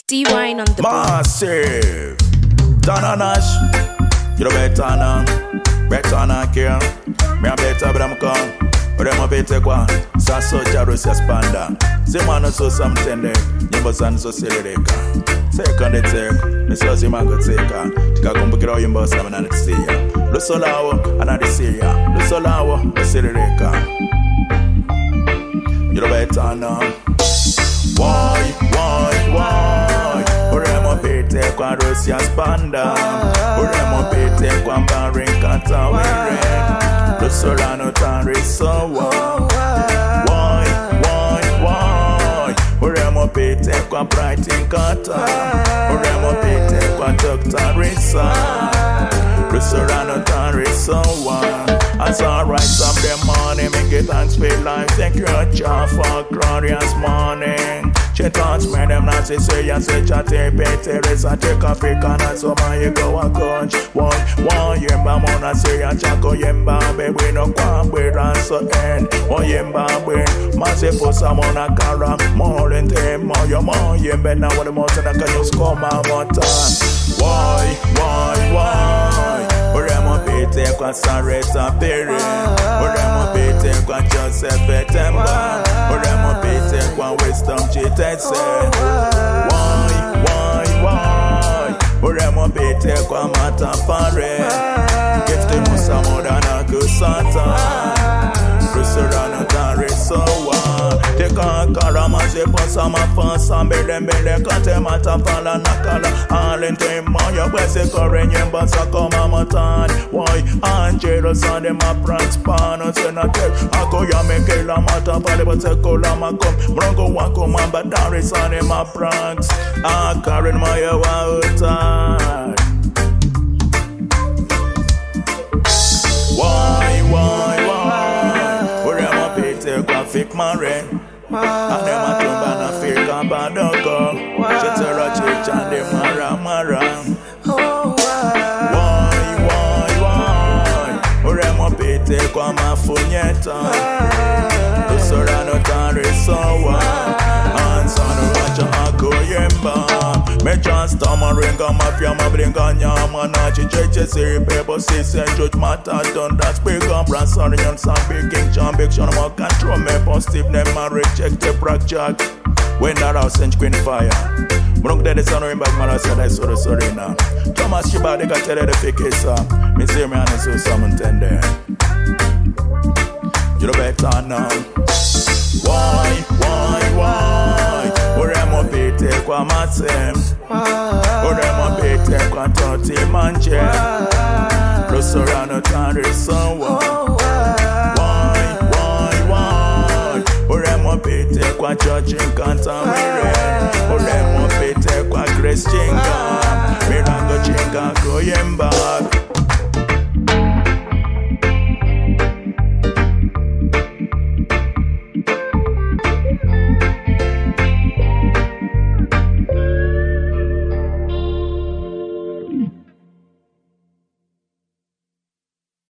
D-Wine on the Massive. Donna Nash. You know better now care. Me a better but I'm come. But I'm a better kwa. Sasso Jarus Yaspanda. Se mano so something there. Nyimbo san so silireka. Second take. Me so si mango teka. Tika kumbukira oyimbo sa mana nitisiya. Lo solawo anadisiya. Lo solawo lo silireka. You know better now. Why? Uremo pete kwa Russia Spanda. Uremo pete kwa Mbarikata Wire. Lusolano Tari Sowa. Why? Uremo pete kwa Brighton Kata. Uremo pete kwa Dr. Risa. Lusolano Tari Sowa. As I rise up the morning, make it thanks for life. Thank you, Jah, for glorious morning. She touch me, them not say, and say, chatty, Peter, I take a pick and I saw my go a coach. One, yemba, mona, say, and chako, yemba, baby, no quan, we ran so end. One yemba, we, massive for some on a cara, more than them, more, your more, yemba, now what the most, and I can just call my motor. Why? Uremo pete kwa Sareta Perry. Uremo pete kwa Joseph Temba. Uremo pete kwa Wisdom Chitese. Why? Uremo pete kwa Matafare. Get the Musa Modana Kusata. Rusurano Tari Sowa. Take on Karama, Seposa, Mafansa, Bele, Kate, Matafala, Nakala, Alente, Maya, Wese, Korean, Basa, Komamatan. Why? Angelo, Sande, Maprans, Panos, and a tech. Akoya, Mekela, Matapale, Sekola, Makom, Bronco, Wako, Mamba, Dari, Sande, Maprans. Karen, Maya, Wautan. Why? Kwa fik mare ane matumba na fika badoko chetera chichande mara why uremo pete kwa mafunyeta usorano tari sowa ansano wacha akoyemba me just tamaringa mafia mabringa nyama na chicheche siri pepo sisi judge matter done that's big up ransari on some big king John big shon more control me positive them man reject the black jack when that house and queen fire Brunk de son in back mala said I saw the sorry now Thomas Shiba de got tell the fake is me say me and so some tender you know better now why uremo pete kwa matem uremo pete kwa toti manche Rosorano Tari Sowa why uremo pete kwa George Kantamire uremo pete kwa Grace Chinga Mirango Chinga Koyemba